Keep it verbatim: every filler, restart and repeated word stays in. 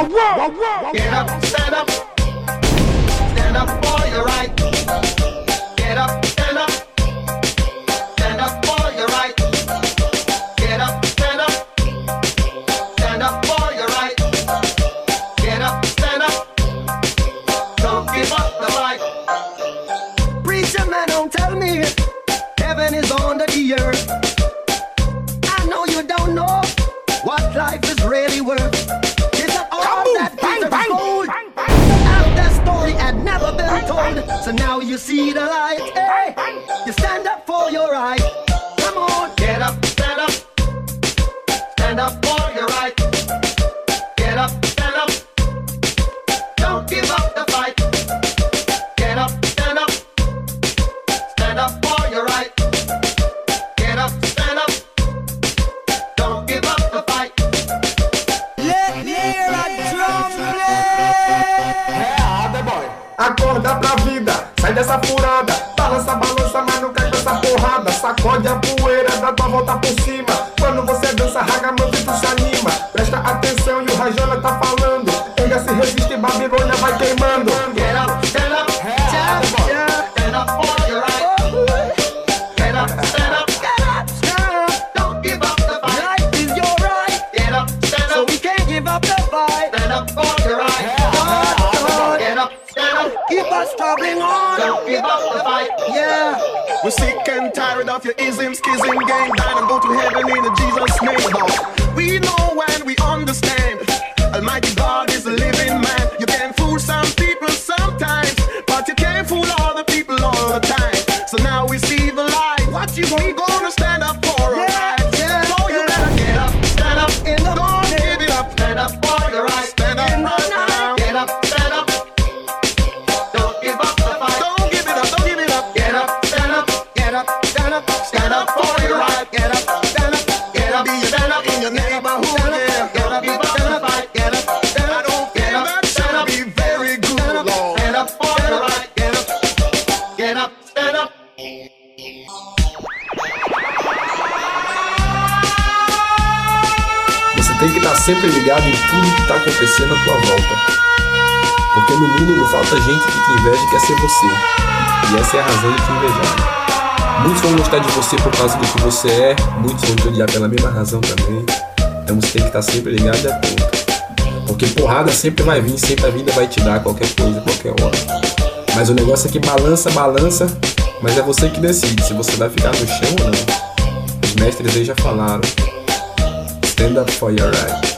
Get up, stand up. Stand up for your right. Get up, stand up. Stand up for your right. Get up, stand up. Stand up for your right. Get up, stand up. Don't give up the fight. Preacher man, don't tell me heaven is under the earth. I know you don't know what life is really worth. It's all that glitters gold. As that story had never been told. So now you see the light. Hey, you stand up for your right. Come on, get up, stand up. Stand up for your right. Get up, stand up. Don't give up the fight. Get up, stand up. Stand up for your right. Get up, stand up. Don't give up the fight. Let me hear a drum play. É, boy. Acorda pra vida, sai dessa furada. Balança, balança, mas não cai com essa porrada. Sacode a poeira, dá tua volta por cima. Quando você dança, raga, meu tu se anima. Presta atenção e o Rajana tá falando. Ainda se resiste, Babilônia vai queimando. Get up, stand up. Stand up for your right. Get up, stand up. Get up, stand up. Don't give up the fight. Life is your right. Get up, stand up. So we can't give up the fight. Stand up for your right. Get up, stand up. Keep us struggling on. Don't give up the fight. Yeah. We're sick and tired of your ism, schism, gang, dine and go to heaven in Jesus' name, dog. We know and we understand. Almighty God is a living man. You can fool some people sometimes, but you can't fool all the people all the time. So now we see the light. What you we gonna stand up for, alright? Yeah, So you better get up, stand up in the don't morning. give it up. Stand up for your right. Stand up in the right night. now. Get up, stand up. Don't give up the fight. Don't give it up, don't give it up. Get up, stand up. Get up, stand up. Stand up for your right. Get up, stand up. Get up, stand up in your neighborhood, yeah. Get up, give up the fight. Get up, stand I up. don't think Get up, that stand should up. be very good, Lord. Stand up for your right. Get up, get up, stand up. Você tem que estar sempre ligado em tudo que está acontecendo à tua volta. Porque no mundo não falta gente que te inveja e quer ser você. E essa é a razão de te invejar. Muitos vão gostar de você por causa do que você é, muitos vão te odiar pela mesma razão também. Então você tem que estar sempre ligado e atento. Porque porrada sempre vai vir, sempre a vida vai te dar qualquer coisa, qualquer hora. Mas o negócio é que balança, balança, mas é você que decide se você vai ficar no chão ou não. Os mestres aí já falaram. Stand up for your right.